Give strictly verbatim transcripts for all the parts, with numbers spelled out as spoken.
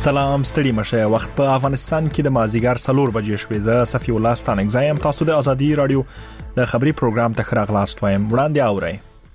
سلام ستړي مشه وخت په افغانستان کې د مازیګر څلور بجې شوې زه صفی الله ستانک زایم تاسو د ازادي رادیو د خبري پروګرام ته خراغلاست وایم وړاندې اورئ.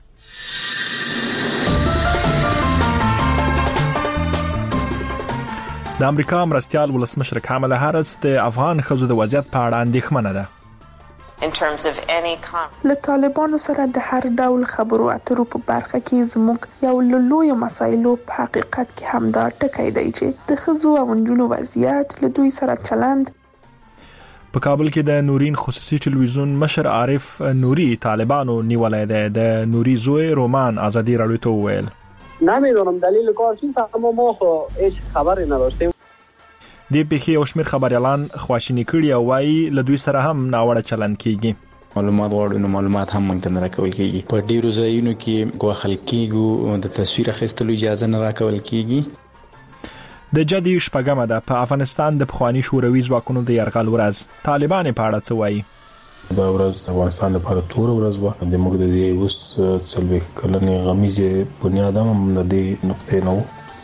د امریکا مرستيال ولسمشر کاملا هارس د افغان ښځو د وضعیت په اړه اندېښمنه ده. In terms of any له طالبانو سره د هر ډول خبرو اترو په برخه کې زموږ یو لوی مسایلو په حقیقت کې همدا ټکی دی چې د ښځو او نجونو وضعیت له دوی سره چلند. په کابل کې د نورین خصوصي ټلویزیون مشر عارف نوري طالبانو نیولای دی. د نوري زوی رومان ازادي رادیو ته وویل نمیدونم دلیل کار چیست اما ما خو هیڅ خبری نداشتیم. د پیښې او شمیر خبريالان خواشینی کړي او وايي له دوی سره هم ناوړه چلند کیږي. معلومات غواړو نو معلومات هم مونږ ته نه راکول کیږي. په ډیرو ځایونو کې غوښل کیږي د تصویر اخیستلو اجازه نه راکول کیږي. د جدي شپږمه ده په افغانستان د پخوانی شوروي ځواکونو د یرغل ورځ. طالبان په اړه څه وایي؟ دا ورځ افغانستان لپاره تور ورځ و. د موږ د دې اوس څلوي کلنې غمیزه بنیاد هم د دې نقطې نو.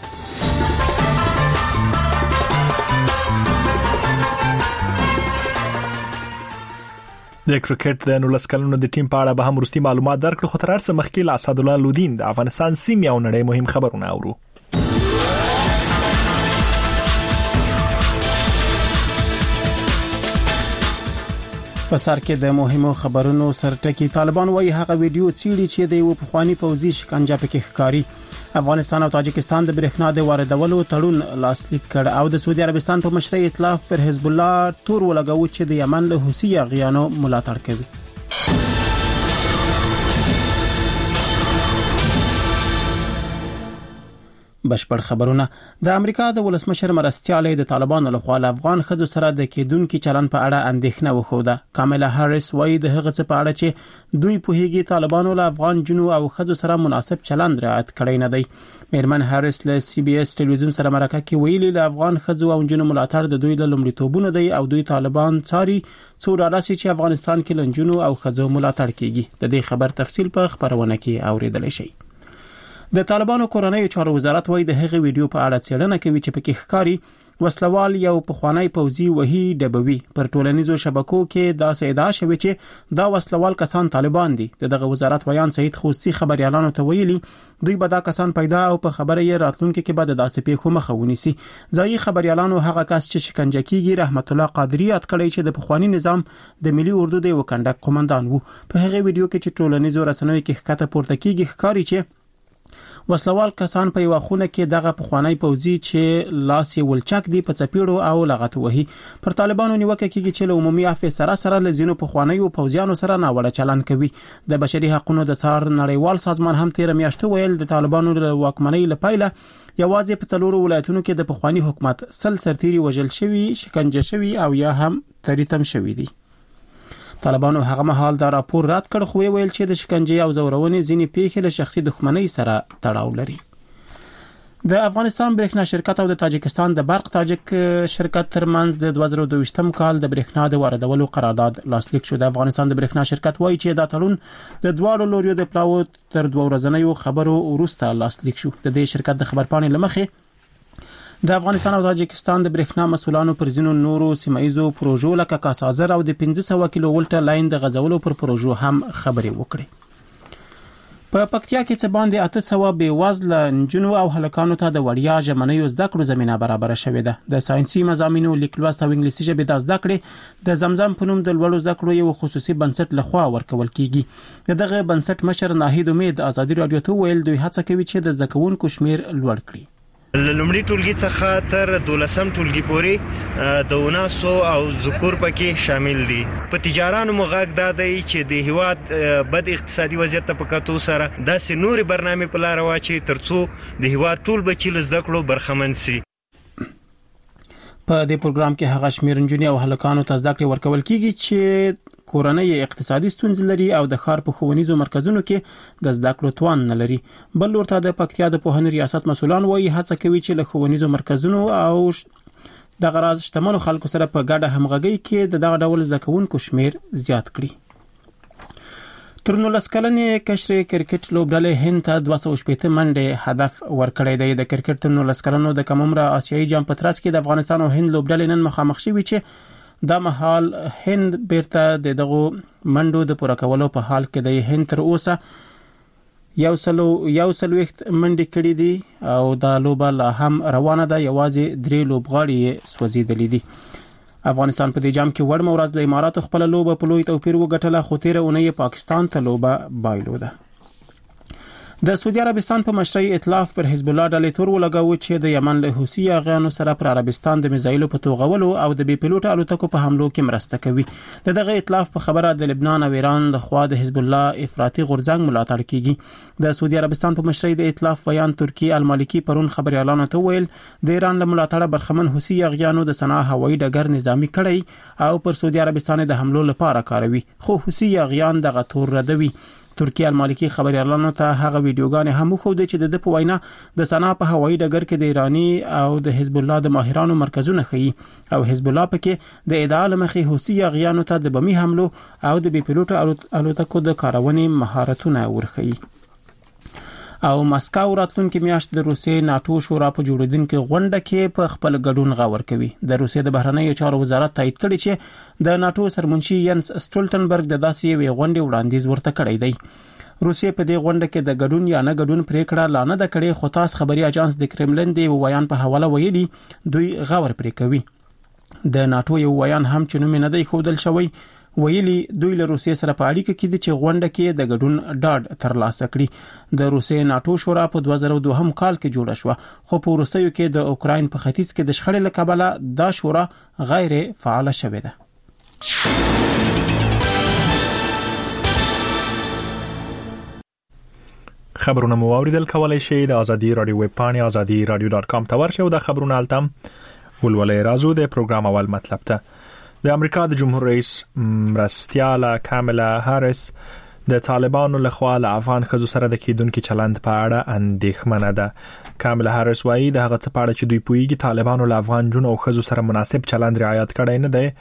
د کرکټ د نولس کلونو د ټیم په اړه به هم ورستي معلومات درکړو. خو تر څو مخکې لا اسد الله لودین د افغانستان سیمې او نړۍ مهم خبرونه اورو. په سر کې د مهمو خبرونو سرټکی طالبان وايي هغه ویډیو چیرې چې د یو پخوانی پوځي شکنجه پکې ښکاری. افغانستان او تاجکستان د برېښنا د واردولو تړون لاسلیک کړ او د سعودي عربستان په مشرۍ ائتلاف پر حزب الله تور ولګاو چې د یمن له حوثي اغیانو ملاتړ کوي. بشپړ خبرونه. د امریکا د ولسمشر مرستيالې د طالبانو لخوا له افغان ښځو سره د کېدونکو چلن په اړه اندېښنه وښوده. کاملا هارس وايي د هغه څه په اړه چې دوی په هیګي طالبانو له افغان جنو او ښځو سره مناسب چلند رعایت کړی نه دی. میرمن هارس له سی بي اس ټلویزیون سره مرکه کې ویلي له افغان ښځو او جنو ملاتړ د دوی له لومړیتوبونو دی او دوی طالبان څاري څو راسي چې افغانستان کې لنجونو او ښځو ملاتړ کیږي. د دې خبر تفصیل په خبرونه کې اوریدل شي. د طالبانو کورنۍ چارو وزارت وايي د هغې ویډیو په اړه څېړنه کوي چې پکې ښکاری وسلوال یو پخوانی پوځي وحي ډبوي پر ټولنیزو شبکو کې دا ادعا شوې چې دا وسلوال کسان طالبان دي. دغه وزارت ویان سید خوستی خبريالانو ته ویلي دوی به دا کسان پیدا او په خبره یې راتلونکي کې به د داسې پیښو مخه ونیسي. ځایي خبريالانو هغه کس چې شکنجه کیږي رحمت الله قادری یاد کړی چې د پخوانی نظام د ملي اردو د وکندک قومندان وو. په هغه ویډیو کې چې ټولنیزو رسنیو کې ښکته پورته کیږي ښکاری چې وسلوال کسان په یو خونه کې دغه پخوانی پوځي چې لاس یې ولچک دی په چپیړو او لغت وهي. پر طالبانو نیوکه کیږي چې له عمومي عفو سره سره لزینو پخوانی پوځیانو سره ناوړه چلند کوي. د بشري حقوقو د څار نړیوال سازمان هم تیر میاشتو ویل د طالبانو له واکمنۍ لپاره یوازې په څلورو ولایتونو کې د پخوانی حکومت سل سرتيري وژل شوی، شکنجه شوی او یا هم تریتم شوی دي. طالبانو هغه مهال دا راپور رد کړ خو ویل چې د شکنجې او زورونې ځینې پیښې له شخصي دښمنۍ سره تړاو لري. د افغانستان برېښنا شرکت او د تاجکستان د برق تاجک شرکت ترمنځ د دوه زره دوه ویشتم کال د برېښنا د واردولو قرارداد لاسلیک شو. د افغانستان د برېښنا شرکت وایي چې دا تړون د دواړو لوریو د پلاو تر دوه ورځنیو خبرو وروسته لاسلیک شو. د دې شرکت د خبرپاڼې لمخې د افغانستان او تاجکستان د برېښنا مسولانو پر ځینو نورو سیمایزو پروژو لکه کاسازر او د پنځه سوه کیلو ولټ لاین د غځولو پر پروژو هم خبرې وکړي. په پکتیا کې څه باندې اته سوه بې وزله نجونو او هلکانو ته د وړیا ژمنیو زده کړو زمینه برابر شوې ده. د ساينسي مضامینو لیک لوست او انګلیسي ژبې د زده کړې د زمزم په نوم د لوړو زده کړو یو خصوصي بنسټ لخوا ورکول کیږي. دغه بنسټ مشر ناهید امید ازادي رادیو ته ویل دوی هڅه کوي چې د زده کوونکو شمیر لوړ کړي. لومړی ټولګي څخه تر دولسم ټولګي پورې د وناسو او ذکر پکې شامل دي. په تجارانو مغاک دا دی چې د هیواد بد اقتصادي وضعیت په کتو سره داسې نوري برنامه په لار واچي ترڅو د هیواد ټول بچی لزده کړو برخمن سي. په دې پروګرام کې هغه شمیر نجونې او هلکانو ته زده کړې ورکول کیږي چې کورنۍ اقتصادي ستونزې لري او د ښار په ښوونیزو مرکزونو کې د زده کړو توان نه لري. بل ورته د پکتیا د پوهنې ریاست مسولان وایي هڅه کوي چې له ښوونیزو مرکزونو او د غراض شتمنو خلکو سره په ګډه همغږي کې د دغه ډول زده کوونکو شمیر زیات کړي. تر نولس کلنې کشر کرکټ لوبډلې هند ته دوه سوه شپږ منډې هدف ورکړی دی. د کرکټ تر نولس کلنو د کم عمره آسیایي جام په ترڅ کې د افغانستان او هند لوبډلې نن مخامخ شوي چې دا مهال هند بیرته د دغه منډو د پوره کولو په حال کې دی. هند تر اوسه یو سلو یو سلويخت منډې کړې دي او دا لوبه لا هم روانه ده. یوازې درې لوبغاړي سوځېدلې دي. افغانستان په دې جام کې وړم ورځ د اماراتو خپل لوبه په لوی توپیر وګټله، خو تیر اونۍ پاکستان ته لوبه بایلوده. د سعودي عربستان په مشرۍ ائتلاف پر حزب الله ډلې تور ولګاوه چې د یمن له حوثي اغیانو سره پر عربستان د میزایلو په توغولو او د بي پيلوټ الوتکو په حملو کې مرسته کوي. د دغه ائتلاف په خبره د لبنان او ایران د خوا د حزب الله افراطي غورځنګ ملاتړ کیږي. د سعودي عربستان په مشرۍ د ائتلاف ویان ترکی المالکی پرون خبريالانو ته ویل د ایران له ملاتړه برخمن حوثي اغیانو د صنعا هوایي ډګر نظامی کړی او پر سعودي عربستان د حملو لپاره کاروي، خو حوثي اغیان دغه تور ردوي. ترکی المالکی خبريالانو ته هغه ویډیوګانې هم خوده چې د په وینا د صنعا په هوایي ډګر کې د ایرانی او د حزب الله د ماهرانو مرکزونه ښيي او حزب الله پکې د ادعا لمخې حوثي اغیانو ته د بمی حملو او د بي پيلوټ الوتکو د کارونې مهارتونه ورخي. او مسکو راتلونکي میاشت د روسیې ناتو شورا په جوړیدونکو غونډه کې په خپل ګډون غور کوي. د روسیې د بهرنیو چارو وزارت تایید کړی چې د ناتو سرمنشي ینس سټولټنبرګ د داسې یوې غونډې وړاندیز ورته کړی دی. روسیې په دې غونډه کې د ګډون یا نه ګډون پریکړه لا نه ده کړې، خو تاس خبري اژانس د کرملن دی ویان په حواله ویلي دوی غور پرې کوي. د ناتو یو ویان هم چې نوم نه دی خودل شوی ویلي دوی له روسیې سره په اړیکه کې دي چې غونډه کې د ګډون ډاډ ترلاسه کړي. د روسیې ناتو شورا په دوه زره دوه هم کال کې جوړه شو، خو په وروستیو کې د اوکراین په ختیځ کې د شخړې له کبله دا شورا غیر فعال شوې ده. خبرونه مو اوریدل کولای شئ د ازادي رادیو ویب پاڼې ازادي رادیو ډاٹ کام ته ورشئ او د خبرونو التم ولولې رازو د پروګرام اول مطلب ته. د امریکا د جمهور رئیس مرستیاله کاملا هاریس د طالبانو لخوا له افغان ښځو سره د کېدونکو چلند په اړه اندېښمنه ده. کاملا هاریس وایي د هغه څه په اړه چې دوی پوهیږي طالبانو له افغان جنو او ښځو سره مناسب چلند رعایت کړی نه دی.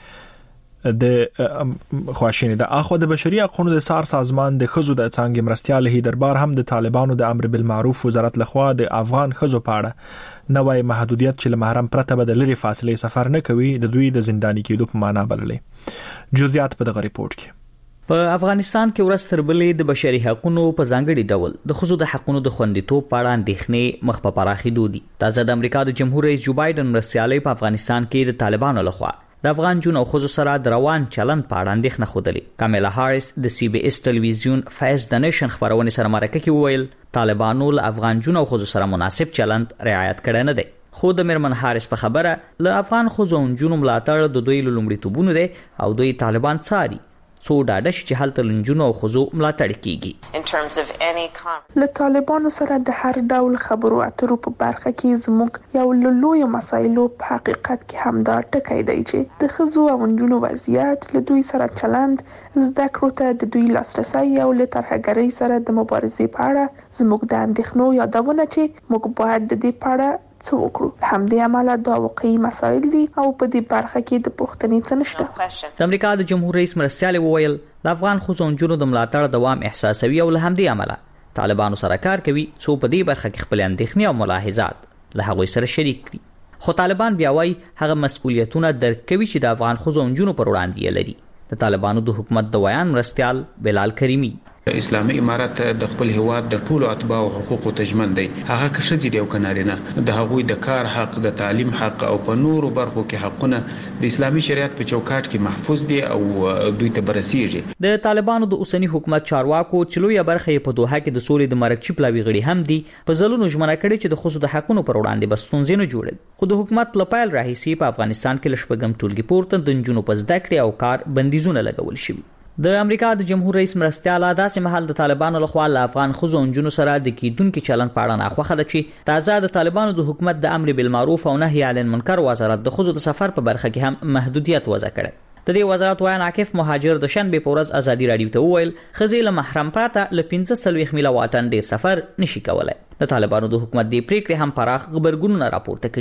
د خواشینی د اخو د بشري حقوقو د سار سازمان د ښځو د څنګه مرستیاله هیدربار هم د طالبانو د امر بالمعروف وزارت لخوا د افغان ښځو په اړه نوې محدودیت چې له محرم پرته به د لري فاصله سفر نه کوي د دوی د زنداني کېدو په معنا بللې. جزئیات په دغه ریپورت کې. په افغانستان کې ورستر بلې د بشري حقوقو په ځانګړي ډول د ښځو د حقوقو د خوندیتوب په اړه اندېښنې مخ په پراخېدو دي. تازه د امریکا د جمهور رئیس جو بایدن مرستیالۍ په افغانستان کې د طالبانو لخوا د افغان جون او ښځو سره د روان چلند په اړه اندېښنه خوده. کاملا هاریس د سی بي اس ټلویزیون فیس د نیشن خبرونه سره مرکه کې وویل طالبانو له افغان جون او ښځو سره مناسب چلند رعایت کړی نه دی. خو د میرمن هاریس په خبره له افغان ښځو او جون ملاتړ د دوی لومړیتوبونه دي او دوی طالبان څاري څو ډاډه چې هلته لنجونو او ښځو ملاتړ کیږي. In terms of any con- له طالبانو سره د هر ډول خبرو اترو په برخه کې زموږ یو لوی مسایلو په حقیقت کې هم دا ټکی دی چې د ښځو او نجونو وضعیت له دوی سره چلند زده کړو ته د دوی لاسرسي او له ترهګرۍ سره د مبارزې په اړه زموږ د اندېښنو یادونه چې موږ باید د دې په اړه څه وکړو. همدې عمله دا واقعي مسایل دي او په دې برخه کې د پوښتنې څه نشته. د امریکا د جمهور رئیس مرستیال وویل د افغان ښځو او نجونو د ملاتړ دوام احساسوي او له همدې عمله طالبانو سره کار کوي څو په دې برخه کې خپل اندېښنې او ملاحظات له هغوی سره شریک کړي. خو طالبان بیا وايي هغه مسؤلیتونه درک کوي چې د افغان ښځو او نجونو پر وړاندې لري. د طالبانو د حکومت د ویان مرستیال بلال کریمی اسلامي امارات د خپل هواد د ټولو اتباع او حقوقو تضمین دی. هغه که ښځې دی او که نارینه د هغوی د کار حق، د تعلیم حق او په نورو برخو کې حقونه د اسلامي شریعت په چوکاټ کې محفوظ دي او دوی ته برسیږي. د طالبانو د اوسنی حکومت چارواکو چې لویه برخه یې په دوحه کې د سولې د مرکچی پلاوي غړي هم دي په ځلونو ژمنه کړې چې د ښځو د حقونو پر وړاندې به ستونزې نه جوړوي. خو د حکومت له پیل راهیسې په افغانستان کې لشپږم ټولګي پورته د نجونو په زده کړې او کار بندیزونه لګول شوي. د امریکا د جمهور رئیس مرستیاله داسې مهال د طالبانو لخوا له افغان ښځو او نجونو سره د کېدونکو چلند په اړه ناخوښه ده چې تازه د طالبانو د حکومت د امر بالمعروف او نهي عن المنکر وزارت د ښځو د سفر په برخه کې هم محدودیت وضع کړی. د دې وزارت وایي عاکف مهاجر د شنبه په ورځ ازادي رادیو ته وویل ښځې له محرم پرته له پنځه څلوېښت میله واټن ډېر سفر نشي کولای. د طالبانو د حکومت د پریکړې هم پراخ غبرګونونه راپورته کړي.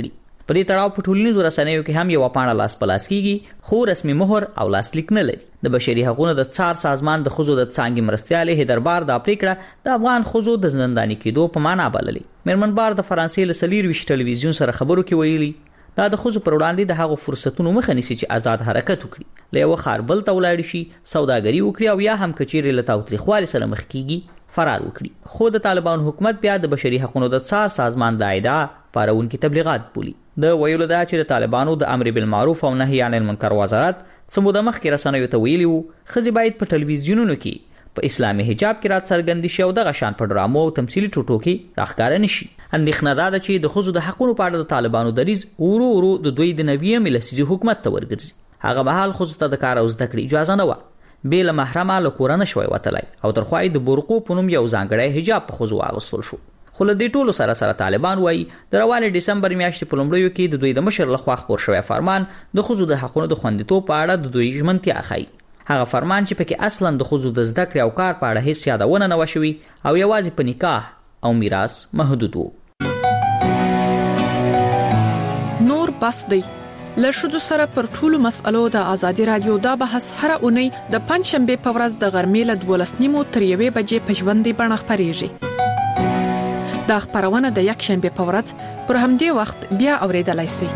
په دې تړاو په ټولنیزو رسنیو کې هم یو پاڼه لاس پلاس کیږي خو رسمي مهر او لاسلیک نه لري. د بشري حقوقو د څار سازمان د خزو د څانګې مرستيالې هیدربار د پریکړه د افغان خزو د زنداني کېدو په معنا بللې. مرمنبار د فرانسې له سلیر ویش ټلویزیون سره خبرو کې ویلي دا د خزو پر وړاندې د هغو فرصتونو مخه نیسي چې آزاد حرکت وکړي، له یو خار بل ته ولاړ شي، سوداګري وکړي او یا هم کچېرې له تاوتریخوالي سره مخ کیږي فرار وکړي. خو د طالبان حکومت بیا د بشري حقوقو د څار سازمان د ادعا پارونکي تبلیغات بولي. د ویلو دا چې د طالبانو د امر بالمعروف او نهي عن المنکر وزارت سموده مخکې رسنیو ته ویلي وو ښځې باید په ټلویزیونونو کې په اسلامي حجاب کې رات څرګند شي او دغه شان په ډرامو او تمثیلي ټوټو کې راښکاره نشي. اندېښنه دا ده چې د ښځو د حقوقو په اړه د طالبانو دریځ ورو ورو د دوی د نویم لسیزې حکومت ته ورګرځي. هغه مهال ښځو ته د کار او زده کړې اجازه نه وه، بې له محرمه له کوره نه شوی وتلی او تر خوا یې د برقو په نوم یو ځانګړی حجاب په ښځو واغوستل شو. خو له دې ټولو سره سره طالبان وایي د روانې ډسمبر میاشتې په لومړیو کې د دوی د مشر لخوا خپور شوی فرمان د ښځو د حقونو د خوندیتوب په اړه د دوی ژمنتیا ښایي. هغه فرمان چې پکې اصلا د ښځو د زده کړې او کار په اړه هیڅ یادونه نه وه شوې او یوازې په نکاح او میراث محدود وو. نور بس دی له ښځو سره پر ټولو مسألو د ازادي رادیو دا بحث هره اونۍ د پنځ شنبې په ورځ د غرمې له دولس نیمو تر یوې بجې په ژوندۍ بڼه خپریږي. دا خبرونه د یک شنبه په ورځ پر همدې وخت بیا اوریدلای شئ.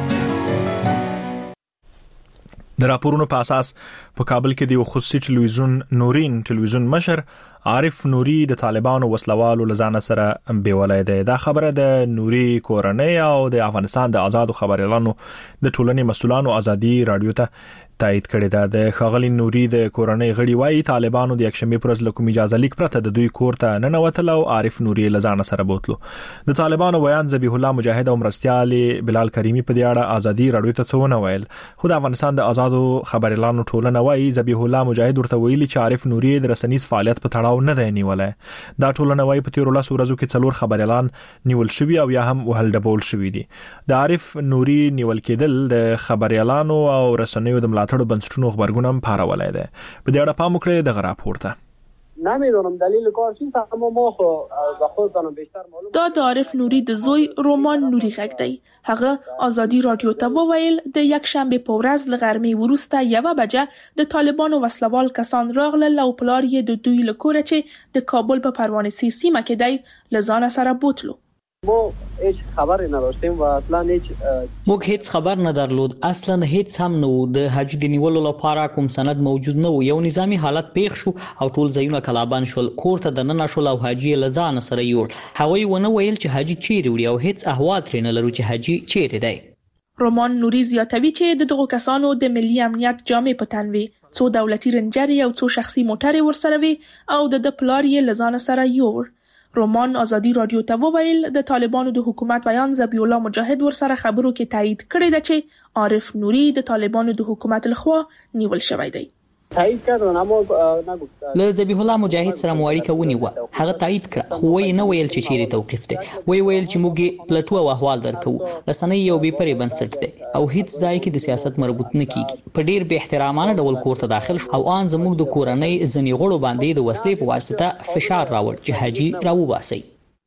د راپورونو په اساس په کابل کې د خصوصي ټلویزیون نورین ټلویزیون مشر عارف نوري د طالبانو وسلوالو لزان سره بیولای دی. دا خبره د نوري کورنۍ او د افغانستان د آزادو خبريالانو د ټولنې مسؤلانو ازادي رادیو ته تایید کړی دا. د خاغلی نوري د کورنۍ غړي وایي طالبانو د یکشنبه پر ورځ له کوم اجازه لیک پرته د دوی کور ته نه نوتل او عارف نوري لزان سره بوتلو. د طالبانو بیان ذبیح الله مجاهد او مرستيال بلال کریمی په دې اړه ازادي رادیو ته څونه ویل. خو د افغانستان د آزادو خبريالانو ټولنه وایي ذبیح الله مجاهد ورته ویلي چې عارف نوري د رسنیز فعالیت په تړاو نه دی نیولای. دا ټولنه وایي په تیر ولس ورځو کې څلور خبريالان نیول شوی او یا هم وهل ډبول شوی دي. د عارف نوري نیول کېدل د خبريالانو او رسنیو د ملاتړ بنسټونو خبرګونم پارولای دی. په دې اړه پام وکړئ د راپور ته. نمیدونم دلیل کار چیست، اما ما خو به خودتان بیشتر معلوم. دا د عارف نوري د زوی رومان نوري غږ دی. هغه ازادي رادیو ته وویل د یک شنبه په ورځ ل غرمې وروسته یو بجه د طالبانو وسلوال کسان راغله او پلار یې د دوی لکوره چې د کابل په پروانه سی سیمه کې دی لزان سره بوتلو. ما هیچ خبری نداشتیم و اصلا هیچ موږ هیڅ خبر نه درلود، اصلا هیڅ هم نه و. د حج د نیولو لپاره کوم سند موجود نه و. یو نظامی حالت پیښ شو او ټول ځایونه کلابند شول. کور ته د ننه شول او حاجی لزان سره یوړ. هغوی ونه ویل چې حاجی چیرې وړي او هیڅ احوال ترې نه لرو چې حاجی چیرې دی. رومان نوري زیاتوي چې د دغو کسانو د ملي امنیت جامې په تن وي، څو دولتي رنجرې او څو شخصي موټرې ورسره وي او د د پلار یې لزان سره یوړ. رومان ازادي رادیو ته وویل د طالبانو د حکومت بیان ذبیح الله مجاهد ورسره خبرو کې تایید کړی دی چې عارف نوري د طالبانو د حکومت لخوا نیول شوی دی. تایید کړو اما نګفت له ذبیح الله مجاهد سره مواړی کوي و هغه تایید کړ، خو وی نه ویل چې چیرې توقیف دی. وی ویل چې موږ پلټو او احوال درکو. رسنۍ یو بي پرې بنسټ دی او هیڅ ځای کې د سیاست مربوط نه کیږي. په ډیر به احترامانه ډول کور ته داخل شو او ان زموږ د کورنۍ ځنی غړو باندې د وسلې په واسطه فشار راوړ چې حاجی راوباسي.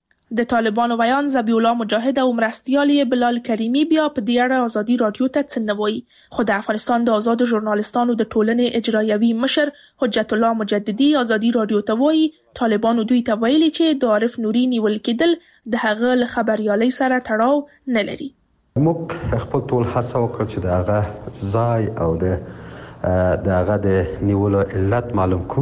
د طالبانو بیان ذبیح الله مجاهد او مرستيال بلال کریمی بیا په دې اړه ازادي رادیو ته څه نه وایي. خو د افغانستان د آزادو ژورنالستانو د ټولنې اجرایوي مشر حجت الله مجددي ازادي رادیو ته وایي طالبانو دوی ته ویلي چې د عارف نوري نیول کېدل د هغه له خبريالۍ سره تړاو نه لري. موږ خپل ټول هڅه وکړه چې د هغه ځای او د د هغه د نیولو علت معلوم کو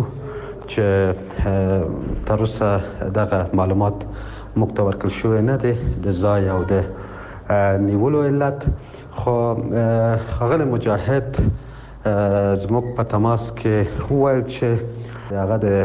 چې تر اوسه دغه معلومات مکتور کل شوی نه دی د ځای او د نیولو علت. خو هغه مجاهد زموږ په تماس کې وویل چې هغه د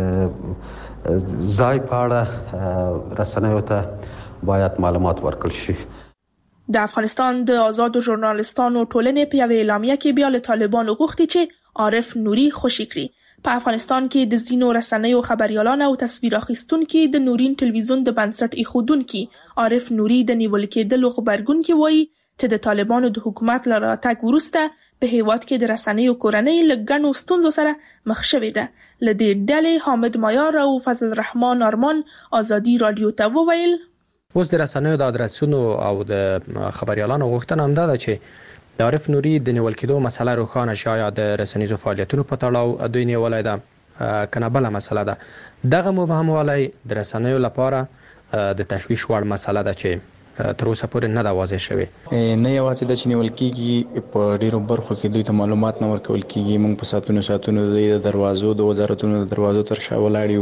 ځای په اړه رسنیو ته باید معلومات ورکړل شي. د افغانستان د آزادو ژورنالستانو ټولنې په یوه اعلامیه کې بیا له طالبانو غوښتي چې عارف نوري خوشي کړي. په افغانستان کې د زینو رسنیو خبريالان او تصویر اخیستونکو د نورین ټلویزیون د بنسټ ایښودونکو عارف نوري د نیول کېدلو خبرګون کې وایي چې د طالبانو د حکومت لاره تک ورسته په هیواد کې د رسنیو کورنۍ لګنو ستونزو سره مخ شوې ده. لدې ډلې حامد مایار او فضل الرحمن ارمان ازادي رادیو ته وویل اوس د رسنیو د ادرسونو او د خبريالانو غوښتنه هم ده چې د عارف نوري د نیول کېدو مسله روښانه شایا د رسنیزو فعالیتونو په تړاو دوی نیولای ده کنه بل مسله ده دغه مبهم ولای د رسنیو لپاره د تشویش وړ مسله ده چې تر اوسه پورې نه دا واضح شوی نه یوازې د چنیول کېږي په ډیرو برخو کې دوی ته معلومات نه ورکول کېږي موږ په ساتونو ساتونو د دروازو د وزارتونو د دروازو تر شا ولاړیو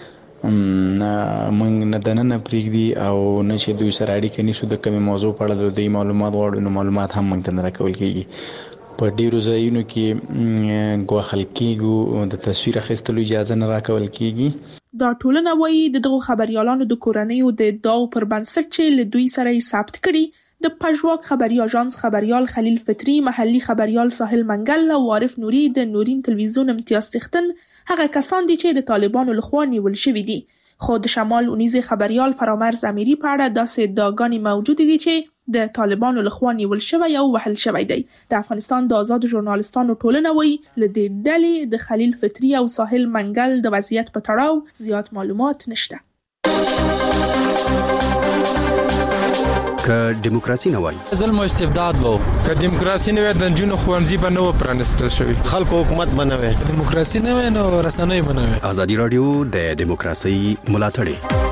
موږ نه دننه پریږدي او نه چې دوی سره اړیکه نیسو د کومې موضوع په اړه دوی معلومات غواړي نو معلومات هم موږ ته نه راکول کېږي په ډیرو ځایونو کې ګواښل کېږي د تصویر اخیستلو اجازه نه راکول کېږي دا ټولنه وایي د دغو خبريالانو د کورنیو د ادعاو پر بنسټ چې له دوی سره یې ثبت کړي د پژواک خبري اژانس خبريال خلیل فطري محلي خبريال ساحل منګل او عارف نوري د نورین تلویزیون امتیاز تختن هغه کسان دي چې د طالبانو لخوا نیول شوي دي خو د شمال اونیزه خبريال فرامرز اميري په اړه داسې ادعاګانې موجود دي چې د طالبانو لخوا نیول شوی او وهل شوی دی د افغانستان د آزاد ژورنالستانو ټولنه وایي له دې ډلې د خلیل فطري او ساحل منګل د وضعیت په تړاو زیات معلومات نشته که دیموکراسي نه وای ظلم او استبداد وو که دیموکراسي نه وای د جنونو خوانزي به نه پرانستل شوی خلکو حکومت بنوي دیموکراسي نه وای نو رسنۍ بنوي ازادي رادیو د دیموکراسي ملاتړ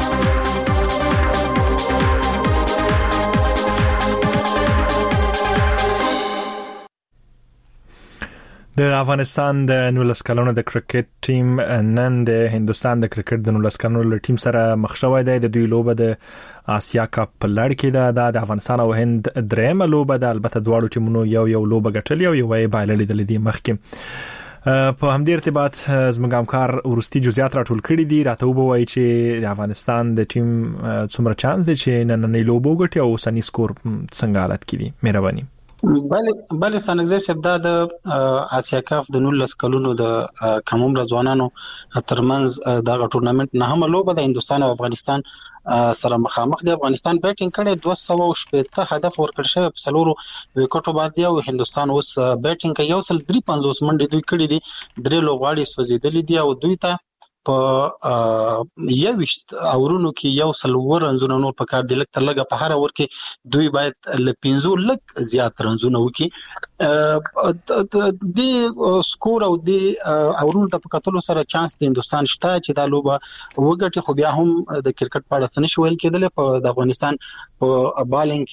د افغانستان د نولس کلونو د کرکټ ټیم نن د هندستان د کرکټ د نولس کلونو له ټیم سره مخ شوی دی د دوی لوبه د آسیا کپ په لړ کې ده د افغانستان او هند درېمه لوبه ده البته دواړو ټیمونو یو یو لوبه ګټلې او یو یې بایللې د لیدي مخکې په همدې ارتباط زموږ همکار ورستي جزئیات راټول کړي دي راته وبوي چې د افغانستان د ټیم څومره چانس دی چې نننۍ لوبه وګټي او سني سکور څنګه حالت کړي مهرباني بله بله سنګزه شبدا د آسیا کپ د نولس کلونو د کمومره ځوانانو ترمنځ د ټورنمنت نه هم لوبه د هندستان او افغانستان سره مخامخ دی افغانستان بیټینګ کړي دوه سوه شپږ هدف ورکړ شوی په څلورو وکټو باندې او هندستان اوس بیټینګ کوي یو سل درې پنځوس منډې دوی کړي دي درې لوبغاړي سوځیدلې دي او دوی ته په یوشت اورونو کې یو سلور رنزونه نور په کار دی لکه تر لګه په هر اور کې دوی باید ل پنځو لک زیات رنزونه وکي د سکور او د اورونو د پکاتلو سره چانس د هندستان شته چې دا لوبه وګټي خو بیا هم د کرکټ په اړه څه شویل کېدل په د افغانستان په بالینګ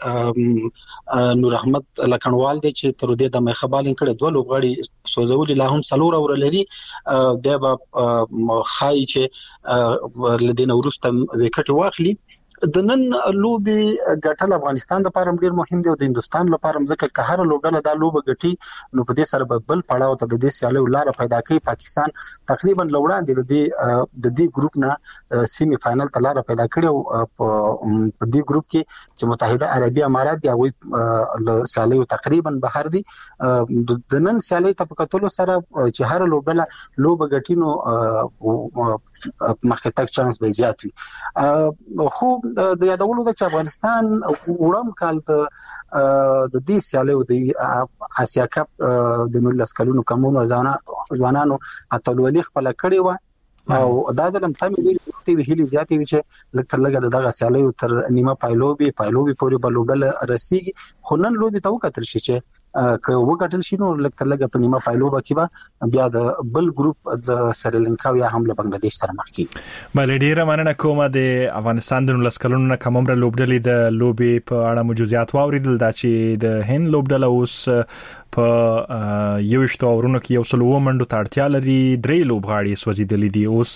کې نور احمد لکنوال دی چې تر دې د مخه بالینګ کړي دوه لوبغاړي سوزولي لا هم سلور اور لري د به خای چې لدین ورسته وکټ واخلي د نن لوبي ګټل افغانستان د لپاره ډیر مهم دی او د هندستان لپاره ځکه که هر لوبډله د لوب ګټي نو په دې سره بل پړاو ته د دې سیالي لار پیدا کوي پاکستان تقریبا لوړاندې د دې د دې ګروپ نه سیمی فائنل ته لار پیدا کړي او په دې ګروپ کې چې متحده عربی امارات دی او سیالي تقریبا بهر دي د نن سیالي ته په کتلو سره چې هر لوبډله لوب ګټي نو مخکې تک چانس به زیات وي خو د یادولو د افغانستان وړم کال د د دې سیالیو د آسیا کپ د نولس کلونو کومو ځوانانو اتلولي خپل کړی و او دا د لم تم دی ویلي زیاتې وی چې لکه لګه دغه سیالیو تر نیمه پایلوبي پایلوبي پورې بلوډل رسیږي خو نن لوبي ته وکتل شي چې که وګټل شي نو لکه لګه په نیمه پایلوبه کې به بیا د بل ګروپ د سریلانکا یا هم له بنگلاديش سره مخ کیږي بل ډیره مننه کوم د افغانستان د نولس کلونو کومره لوبډلې د لوبي په اړه موجودات واوریدل دا چې د هند لوبډله اوس په یوشتو اورونو کې یو سلو منډو ته اړتیا لري درې لوبغاړي سوځیدلې دي اوس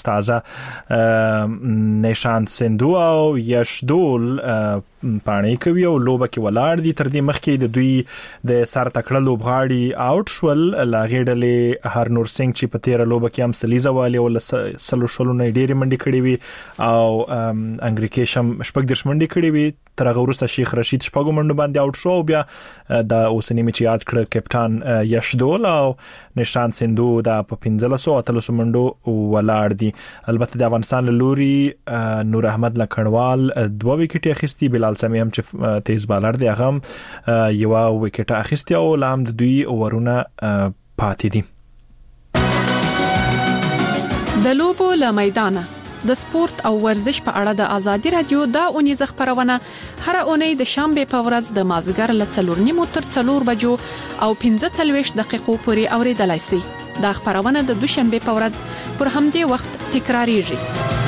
تازه نشانت سندو او یشدول پانی کوي او لوبه کې ولاړ دي تر دې مخکې د دوی د سر تکړه لوبغاړي اوټ شول لاغېډلې هرنور سنگ چې په تیر لوبه کې هم سلیزه والی او سلو شلو نه ډېری منډي کړې وي او انګریکیشم شپږ درش منډي کړې وي تر هغه وروسته شیخ رشید شپږ منډو باندې اوټ شو بیا د اوسنی میچ یاد کړ کپټان یشدول او نشان سندو د په پنځه سوه اتلس منډو ولاړ دي البته د افغانستان لوري نور احمد لکنوال دوه وکټ اخیستي بلال سمی هم چې تیز بالر دی هغه یو وکټ اخیستي او لام د دوی اورونه پاتې دي د لوبو له میدانه د سپورت او ورزش په اړه د ازادي رادیو د اونیز خبرونه هر اونۍ د شنبه په ورځ د مازیګر له څلور نیمو تر څلور بجو او پنځه څلوېښت دقیقو پورې اوریدلای شئ. دا خبرونه د دوشنبه په ورځ پر همدې وخت تکراریږي.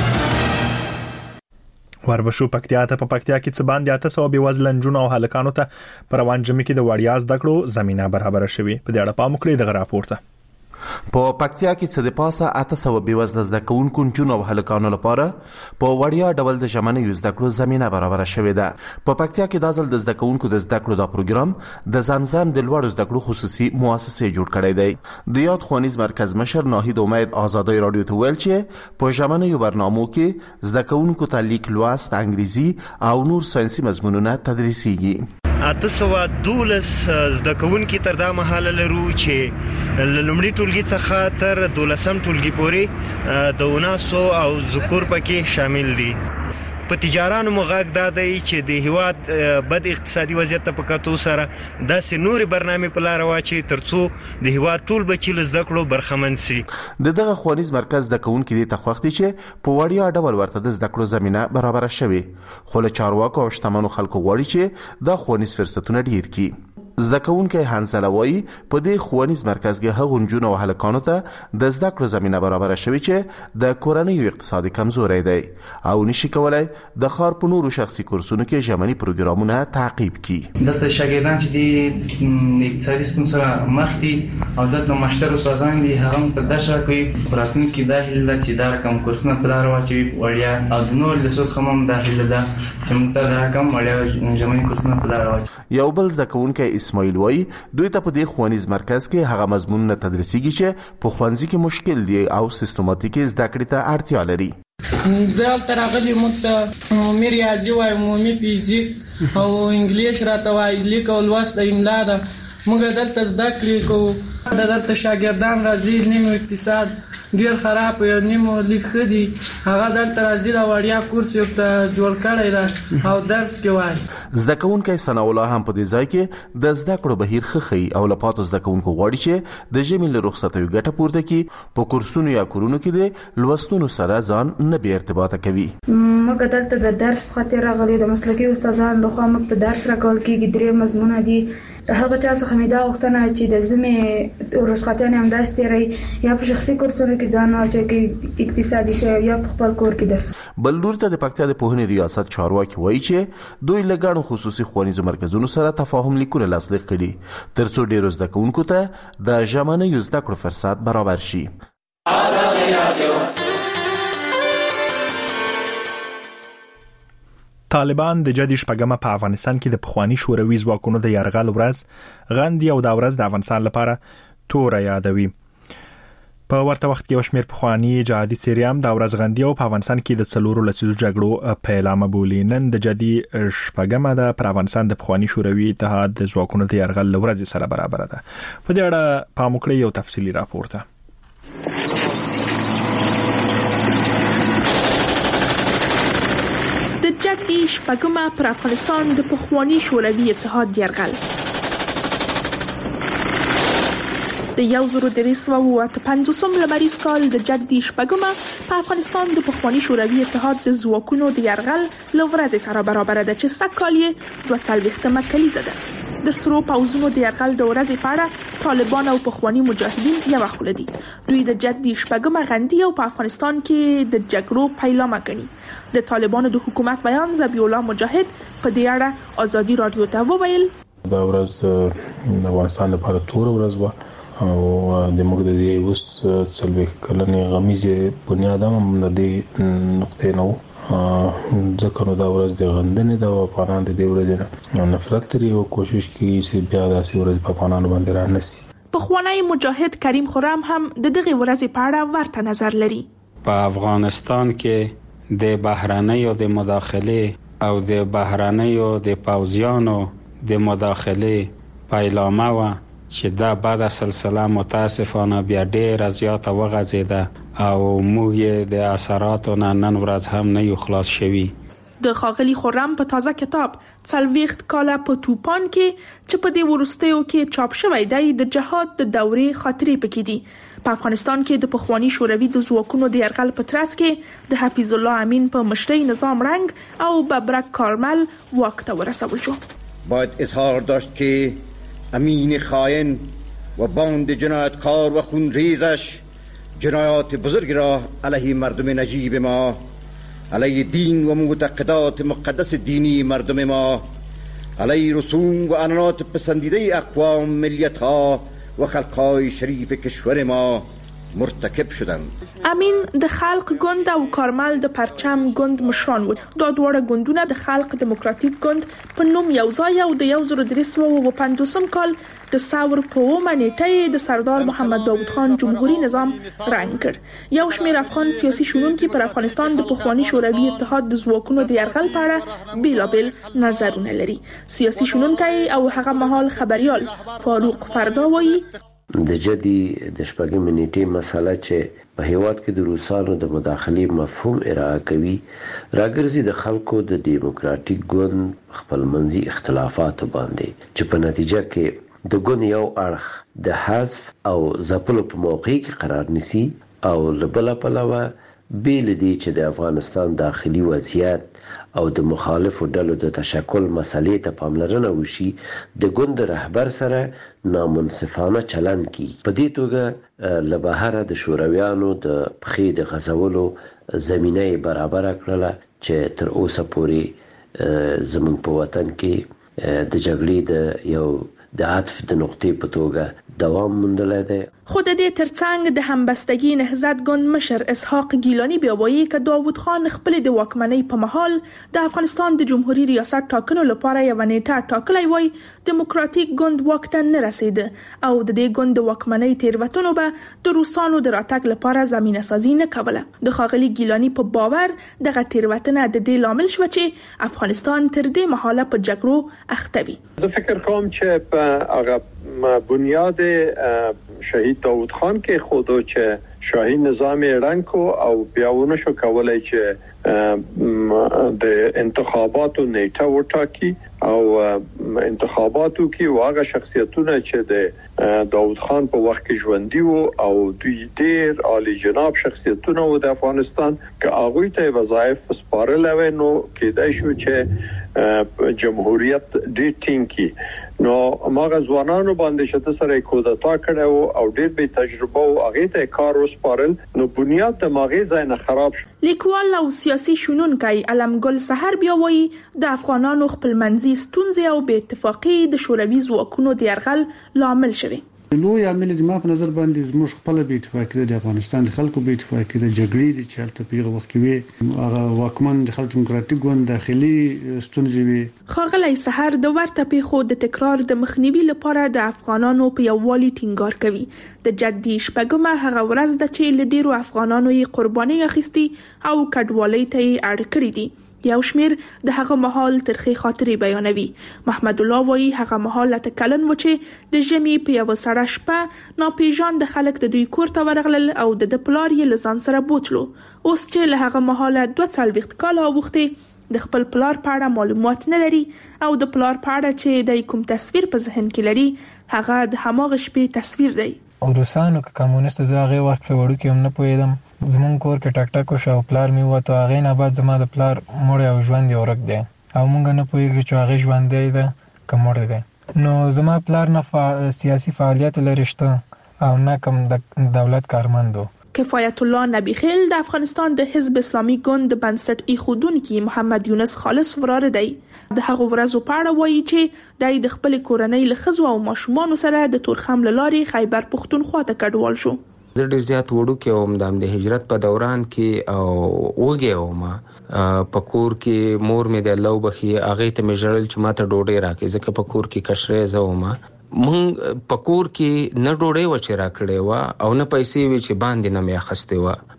وربشو پکتیا ته په پکتیا کې څه باندې اته سو به وزلن جون او هلکانو ته پر روان جمع کې د وړیا زده کړو زمينه برابر شوي. په دې اړه پام وکړئ د راپورته. په پکتیا کې څه د پاسه اته سو به وزل زده کوونکو جون او هلکانو لپاره په وړیا ډول د ژمنې زده کړو زمينه برابر شوې ده. په پکتیا کې د ځل د زده کوونکو د زده کړو دا پروګرام د زمزم د لوړ زده کړو خصوصي مؤسسه جوړ کړی دی. د یاد ښوونیز مرکز مشر ناهید امید آزادۍ رادیو ته ویل چې په ژمنې یو برنامه کې زده کوونکو ته لیک لوست انګریزي او نور ساينسي مضمونونه تدریسيږي. اته سو دولس زده کوونکي تر دا مهاله لرو چې لومړی ټولګي څخه تر دولسم ټولګي پورې د وناسو او ذکور پکې شامل دي. په تجارانو مغاک دا دی چې د هیواد بد اقتصادي وضعیت په کتو سره داسې نوري برنامه په لار واچي ترڅو د هیواد ټول بچی له زده کړو برخمن شي. د دغه ښوونیز مرکز د کوونکو د تخوختي چې په وړیا ډول ورته د زده کړو زمينه برابر شوي. خو له چارواکو او شتمنو خلکو غواړي چې دا ښوونیز فرصتونه ډیر کړي. زده کوونکي هانسلوي په دې ښوونیز مرکز کې هغو جون او هلکانو ته د زده کړو زمينه برابر شوي چې د کورنۍ اقتصادي کمزوري دي او نشي کولای د خار په نورو شخصي کورسونو کې ژمني پروګرامونه تعقیب کړي. دلته شاګردان چې د اقتصادي ستونزو سره مخ دي او دلته مشتر استادان دي هغه په داسه کوي راتلونکي داخله چې دا رقم کورسونه په لار واچوي وړیا او د نور لسوس هم داخله ده چې موږ دا رقم وړیا ژمني کورسونه په لار واچوي. یو بل زده کوونکی اسماعیل وای دوی ته په دې ښوونیز مرکز کې هغه مضمونونه تدریسيږي چې په ښوونځي کې مشکل دي او سیستماتیک زده کړې ته اړتیا لري. دلته راغلي موږ عمومي ریاضي وای عمومي فزیک او انګلیش راته وای لیک او لوست املا ده موږ دلته زده کړې کوو. دلته شاګردان راځي نیمه اقتصاد ډیر خراب یو نیمه لیک خدي هغه دلته راځي دا وړیا کورس یو ته جوړ کړی دا او درس کې وای. زده کوونکي ثنا الله هم په دې ځای کې د زده کړو بهیر خخي او لپاتو زده کوونکو غواړي چې د ژمي له رخصتیو ګټه پورته کړي په کورسونو یا کورونو کې د لوستونو سره ځان نه بي ارتباطه کوي. موږ دلته د درس په خاطر راغلي د مسلکي استادانو لخوا موږ ته درس راکول کېږي. درې مضمونه دي هغه چا څخه مې دا وختونه چې د زمي رخصتیانې هم داسې تیری یا په شخصي کورسونو کې ځان واچوي کې اقتصادي یا په خپل کور کې درس. بل لور ته د پکتیا د پوهنې ریاست چارواکي وایي چې دوی لګاڼو خصوصي ښوونیزو مرکزونو سره تفاهم لیکونه لاسلیک کړي ترڅو ډیرو زده کوونکو ته د ژمنې زده کړو فرصت برابر شي. ازادي رادیو طالبان د جدي شپږمه په افغانستان کې د پخوانی شوروي ځواکونو د یرغل ورځ غندي او د ورځ د افغانستان لپاره تور یادوي. په ورته وخت کې یو شمېر پخوانی جهادي څیریام د ورځ غندي او په افغانستان کې د څلورو لسیزو جګړو پیلامه بولي. نن د جدي شپږمه د پر افغانستان د پخوانی شوروي اتحاد د ځواکونو د یرغل ورځ سره برابر ده. په دې اړه پام وکړئ یو تفصیلی راپورته. د جدي شپږمه پر افغانستان د پخوانی شوروي اتحاد یرغل د یو زرو درې سوه او اته پنځوسم لمریز کال د جدي شپږمه په افغانستان د پخوانی شوروي اتحاد د ځواکونو د یرغل له ورځې سره برابر ده چې سږ کال یې دوه څلوېښتمه کلیزه ده. د سرو پوځونو د یرغل د ورځې په اړه طالبان او پخوانی مجاهدین یو خل دي. دوی د جدي شپږمه غندي او په افغانستان کې د جګړو پیلامه ګڼي. د طالبانو د حکومت بیان ذبیح الله مجاهد په دې اړه ازادي رادیو ته وویل دا ورځ د افغانستان لپاره تور ورځ و او د موږ د دې اوس څلوېښت کلنې غمیزې بنیاد هم د دې نقطې نه ځکه نو دا ورځ د غندنې د افغانان د دې ورځې نه نفرت لري او کوشش کوي چې بیا داسې ورځ په افغانانو باندې را نشي. پخوانی مجاهد کریم خرم هم د دغه ورځې په اړه ورته نظر لري. په افغانستان کې د بهرنیو د مداخله او د بهرنیو د پوځیانو د مداخله پیلامه و چې دا بعد سلسله متاسفانه بیا ډېره زیاته وغځېده او موږ د اثراتو نه نن ورځ هم نه یو خلاص شوي. د خاغلی خرم په تازه کتاب څلوېښت کاله په توپان کې چې په دې وروستیو کې چاپ شوی دی د جهاد د دورې خاطرې پکې دي. په افغانستان کې د پخوانی شوروي د ځواکونو د یرغل په ترڅ کې د حفیظ الله امین په مشرۍ نظام رنګ او ببرک کارمل واک ته ورسول شو. باید اظهار داشت که امین خائن و باند جنایتکار و خونریزش جنایات بزرگ را علیه مردم نجیب ما، علیه دین و معتقدات مقدس دینی مردم ما، علیه رسوم و عنعنات پسندیده اقوام، ملیت‌ها و خلق‌های شریف کشور ما مرتکب شدند. امین د خلق ګوند او کارمل د پرچم ګوند مشران و. دا دوه ګوندونه د خلق دیموکراتیک ګوند په نوم یو ځای او د یو زر درې سوه پنځوسم کال د ثور په اومه نیټه د سردار محمد داود خان جمهوریت نظام رنګ کړ. یو شمېر افغان سیاسي شنونکي پر افغانستان د پخوانی شوروي اتحاد د ځواکونو د یرغل په اړه بیلابل نظرونه لري. سیاسي شنونکی او هغه مهال خبريال فاروق فردا وایي د جدي د شپږم نیټې مسله چې په هیواد کې د روسانو د مداخلې مفهوم ارائه کوي راګرځي د خلکو د دیموکراتیک ګوند خپلمنځي اختلافاتو باندې چې په نتیجه کې د ګوند یو اړخ د حذف او ځپلو په موقع کې قرار نیسي او له بله پلوه بیل دی چې د افغانستان داخلي وضعیت او د مخالفو ډلو د تشکل مسلې ته پاملرنه وشي د ګوند رهبر سره نامنصفانه چلند کی. په دې توګه له بهره د شورویانو د پخې د غځولو زمینه برابر کړله چې تر اوسه پورې زموږ په وطن کې د جګړې د یو د عطف د نقطې په توګه دوام موندلی دی. خو د دې ترڅنګ د همبستګي نهضت ګوند مشر اسحاق ګیلانی بیا وایي چې داوود خان خپل د واکمنۍ په مهال د افغانستان د جمهوریت ریاست ټاکنو لپاره یو نیټه ټاکلی وای، دیموکراتیک ګوند واک ته نه رسید او د دې ګوند د واکمنۍ تیروتنو به د روسانو د راتګ لپاره زمينه سازي نه کوله. د خاغلی ګیلانی په باور دغه تیروتنه د دې لامل شو چې افغانستان تر دې مهاله په جګړو اخته وي. زه فکر کوم چې په هغه بنیاد شهید داود خان کې خودو چې شاهي نظام رنګ کو او بیاونه شو کولای چې د انتخاباتو نیټه وټاکي او انتخاباتو کې واغه شخصیتونه چې د داود خان په وخت کې ژوندۍ وو او دوی ډېر عالی جناب شخصیتونه وو د افغانستان کې هغه ته وظایف سپارل و نو کېدای شو چې جمهوریت ډېر ټینګي نو ماغه ځوانانو باندې شته سره کودتا کړو او ډېر به تجربه او هغه ته کار وسپارل نو بنیاد د ماغه ځای نه خراب شو. لیکوال او سیاسي شنونکی علمګل سحر بیا وایي د افغانانو خپلمنځي ستونزې او بې اتفاقي د شوروي ځواکونو د یرغل لامل شوه. لوی عامل د ما په نظر باندې زموږ خپل بې اتفاقي د افغانستان د خلکو بې اتفاقي د جګړې د چالت پیغه وخت کې هغه واکمن د خلک دیموکراتیک ګوند داخلي ستونزې وي. خاغلی سحر د ورته پیښو د تکرار د مخنیوي لپاره د افغانانو په یووالي ټینګار کوي. د جدي شپږمه هغه ورځ د چې لډیرو افغانانو یې قرباني اخیستي او کډوالۍ ته یې اړ کړی دي. یو شمیر د هغه مهال ترخی خاطرې بیانوي. محمد الله وایي هغه مهال ته کلن و چې د ژمي په یو سړه شپه ناپېژاند خلک د دوی کور ته ورغلل او د پلار یې لزان سره بوتلو. اوس چې له هغه مهال دوه څلوېښت کاله اوښتي د خپل پلار په اړه معلومات نه لري او د پلار په اړه چې د کوم تصویر په ذهن کې لري هغه د هماغه شپې تصویر دی. روسانو که کمونیست زاغه وخت کې وړو کې هم نه پوهیدم زمون کور کې ټک ټک شو پلار می وته هغه نه بعد زما د پلار مړ او ژوند ورک دی او مونږ نه پوهیږو چې هغه ژوند دی ده کوم مړ دی. نو زما پلار نه فا... سیاسي فعالیت لري شته او نه کوم د دولت کارمندو. کفایت الله نبی خیل د افغانستان د حزب اسلامي ګوند د بنسټ ایښودونکي محمد یونس خالص وراره دی. د هغه ورځو په اړه وایي چې د خپل کورنۍ له ښځو او ماشومانو سره د تورخم له لارې خیبر پښتونخوا ته کډوال شو. زه ډېر زیات وړو کې وم د د هجرت په دوران کې او وګه وم په کور کې مور مې د الله وبخي هغه ته مې ژړل چې ماته ډوډۍ راکړي ځکه په کور کې کشرې زوم مونږ په کور کې نه ډوډۍ و چې راکړې و او نه پیسې وی چې باندې نه مې اخستې و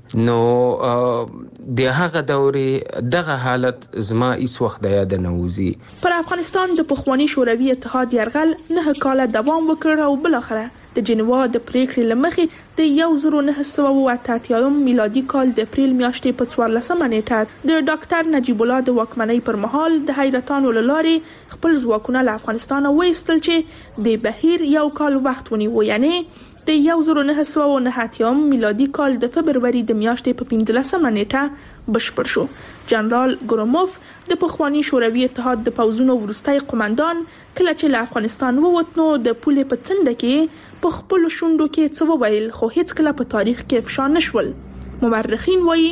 نو د هغه دورې دغه حالت زما هیڅ وخت د یاد نه وځي. پر افغانستان د پخوانی شوروي اتحاد یرغل نه کاله دوام وکړ او بل اخره د جنوا د پریکړې لمخې د یو زرو نه سوه اوه اتیا میلادي کال د اپریل میاشتې په څوارلسمه نیټه د ډاکټر نجیب الله د واکمنۍ پر مهال د حیرتانو لارې خپل ځواکونه له افغانستان وایستل چې د بهیر یو کال وخت ونیو، یعنی د یو زرو نه سوه نه اتیا میلادي کال د فبروري د میاشتې په پنځلسمه نیټه بشپړ شو. جنرال ګروموف د پخوانی شوروي اتحاد د پوځونو وروستي قومندان کله چې له افغانستان ووت نو د پولې په څنډه کې په خپل شونډو کې څه وویل خو هیڅ کله په تاریخ کې افشا نشول. مورخین وایي